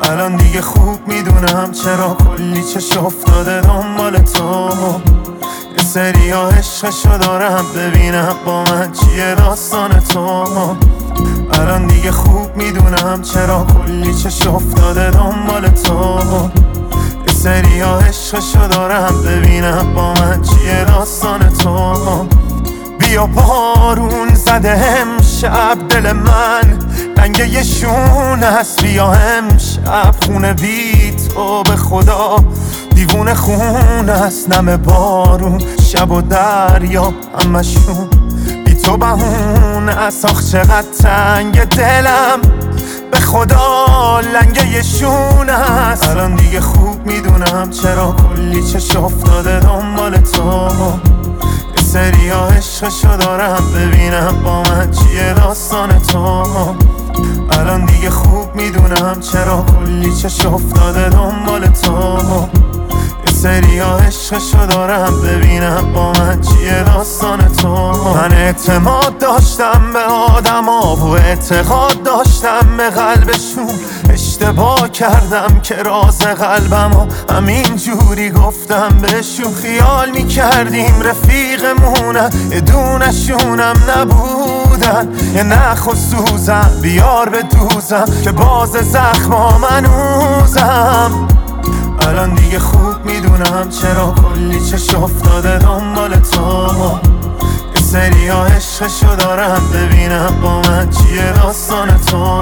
الان دیگه خوب میدونم چرا کلی چش افتاده دنبال تو. یه سری ها عشقشو دارم ببینم با من چیه داستان تو. الان دیگه خوب میدونم چرا کلی چش افتاده دنبال تو. یه سری ها عشقشو دارم ببینم با من چیه داستان تو. بیا بارون زده امشب دل من رنگ یه شون هست. بیا امشب خونه بی تو به خدا دیوونه خون است. نم بارون شب و دریا همشون بی تو بهونه است. آخ چقدر تنگ دلم به خدا لنگه یه شون است. الان دیگه خوب میدونم چرا کلی چش افتاده دنبال تو. یه سری ها عشقشو دارم ببینم با من چیه داستان تو. الان دیگه خوب میدونم چرا کلی چش افتاده دنبال تو. یه سری ها عشقشو دارم ببینم با من چیه داستان تو. من اعتماد داشتم به آدما و اعتقاد داشتم به قلبشون. اشتباه کردم که راز قلبمو همین جوری گفتم بهشون. خیال میکردیم رفیقمونن یه دونشونم نبودن. یه نخ و سوزم بیار به دوزم که باز زخما منوزم. الان دیگه خوب میدونم چرا کلی چش افتاده دنبال تو. یه سری ها عشقشو دارم ببینم با من چیه داستان تو.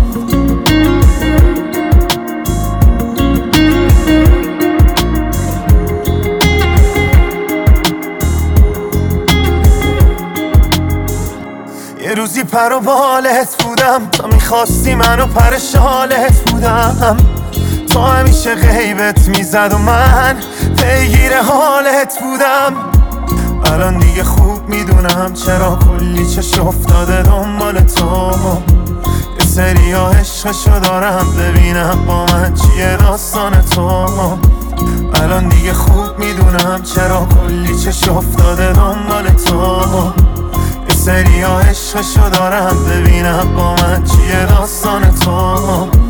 یه روزی پر و بالت بودم تا میخواستی منو پر شالت بودم. تو همیشه غیبت میزد و من پیگیر حالت بودم. الان دیگه خوب میدونم چرا کلی چش افتاده دنبال تو. یه سری ها عشقشو دارم ببینم با من چیه داستان تو. الان دیگه خوب میدونم چرا کلی چش افتاده دنبال تو. یه سری ها عشقشو دارم ببینم با من چیه داستان تو.